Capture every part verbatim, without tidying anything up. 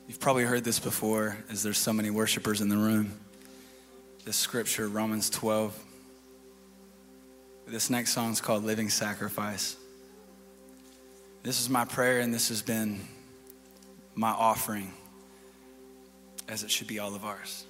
You've probably heard this before, as there's so many worshipers in the room. This scripture, Romans twelve. This next song is called Living Sacrifice. This is my prayer, and this has been my offering, as it should be all of ours.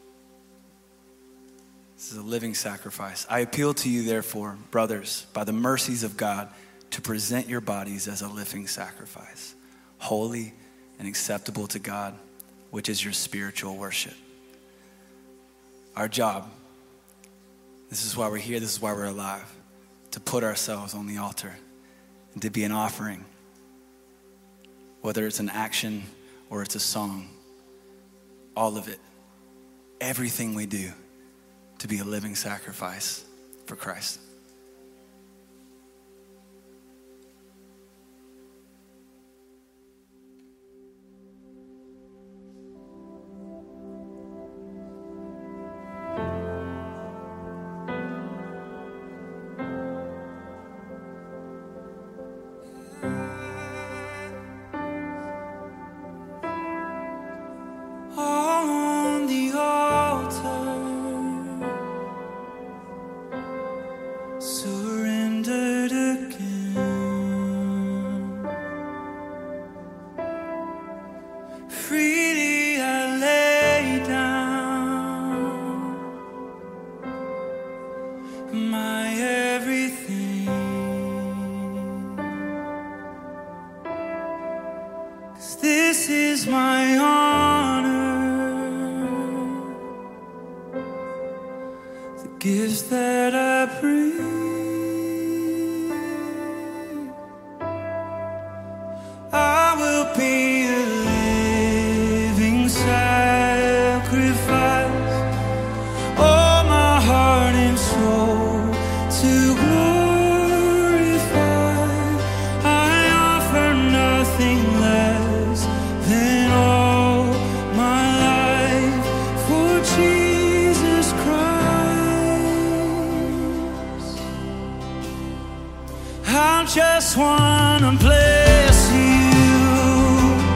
This is a living sacrifice. I appeal to you, therefore, brothers, by the mercies of God, to present your bodies as a living sacrifice, holy and acceptable to God, which is your spiritual worship. Our job, this is why we're here, this is why we're alive, to put ourselves on the altar and to be an offering, whether it's an action or it's a song, all of it, everything we do, to be a living sacrifice for Christ. On the altar, surrendered again. Freely I lay down my everything, 'cause this is my honor, the gifts that I bring. I will be a living sacrifice, all my heart and soul to glorify. I offer nothing less than all my life for Jesus Christ. I just wanna bless you.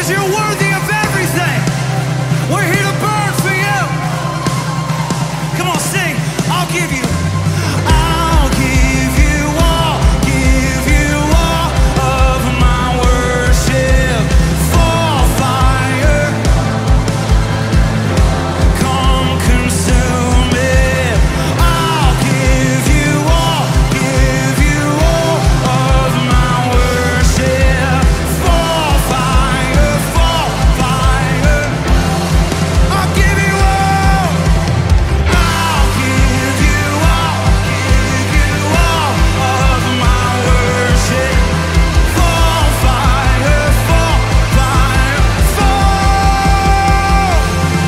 'cause you're worthy of everything. We're here to burn for you. Come on, sing. I'll give you. I'll give you all, give you all of my worship. Fall fire, come consume it. I'll give you all, give you all of my worship. Fall fire, fall fire. I'll give you all. I'll give you all, give you all of my worship. Fall fire, fall fire, fall.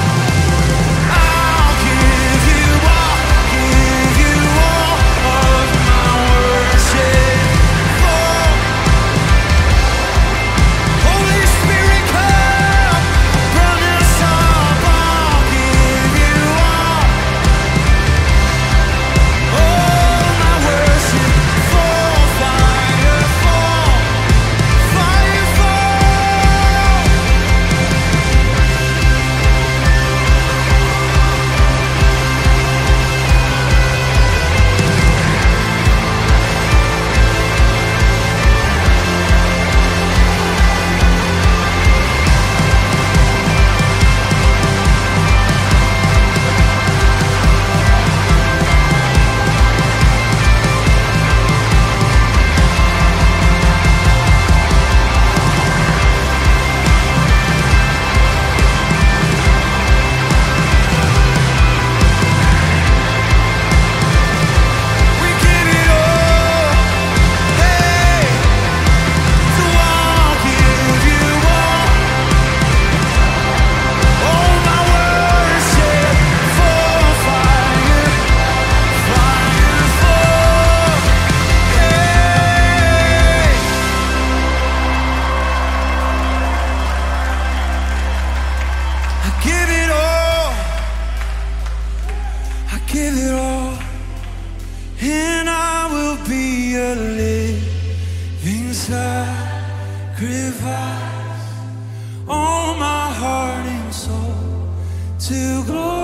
I'll give you all, give you all of my worship. Fall. Holy Spirit, come, burn us up. I'll give you all. Oh, my worship. Fall, fire, fall, fire, fall. We give it all. Hey, so I'll give you all. Oh, my worship. Fall, fire, fire, fall. Hey. I give it all. I give it all. And I will be a living sacrifice. All my heart and soul to glorify.